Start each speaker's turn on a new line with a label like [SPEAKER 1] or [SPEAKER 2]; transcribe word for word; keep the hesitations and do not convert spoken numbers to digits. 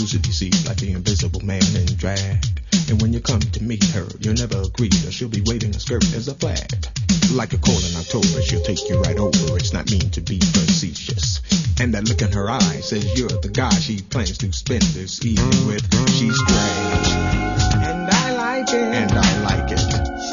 [SPEAKER 1] easily deceived like the invisible man in drag. And when you come to meet her, you'll never agree that she'll be waving a skirt as a flag. Like a cold in October, she'll take you right over. It's not mean to be facetious. And that look in her eye says you're the guy she plans to spend this evening with. She's strange. And I like it. And I like it.